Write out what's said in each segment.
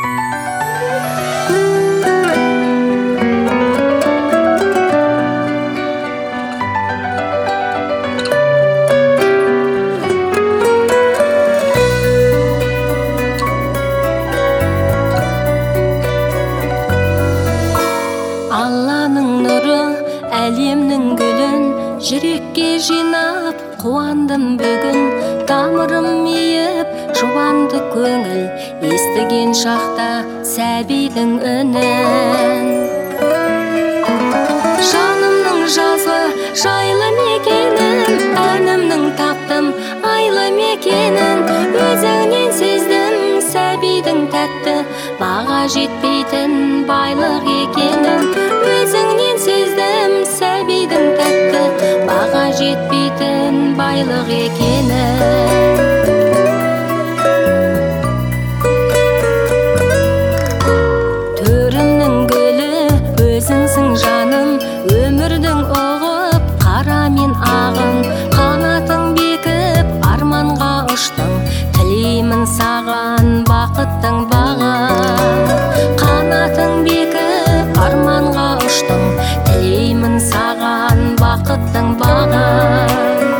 Әлемнің гүлін жүрекке жинап қуандым бүгін. Тамырым мейіп жуанды көңіл естіген шақта сәбидің үнін. Жанымның жазғы жайлы мекенін, әнімнің таптым айлы мекенін. Өзіңнен сездім сәбидің тәтті баға жетпейтін байлық екенін. Өзіңнен сездім сәбидің тәтті баға жетпейтін байлық екенін. Төрімнің гүлі өзіңсің жаным, өмірдің оғып қара мен ағын. Қанатың бекіп арманға ұштың, тілеймін саған бақыттың бағын. Қанатың бекіп арманға ұштың, тілеймін саған бақыттың бағын.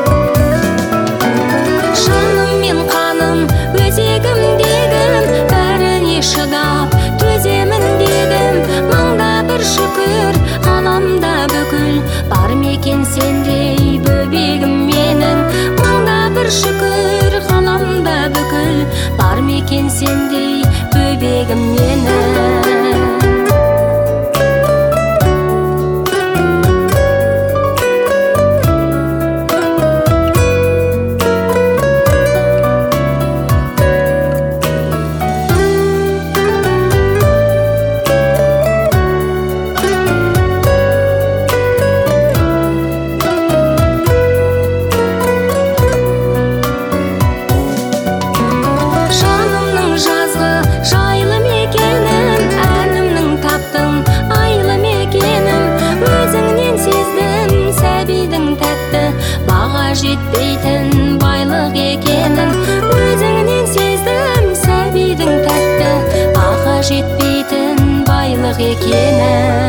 Жаным мен қаным, өзегімдегім, бәріне шыдап төземін дедім. Мыңда бір шүкір, ғаламда бүкіл бар мекен сендей бөбегім менің. Мыңда бір шүкір, ғаламда бүкіл бар мекен сендей бөбегім менің. Жетпейтін байлық екенін. Өзіңнен сездім сәбидің тәтті баға жетпейтін байлық екенін.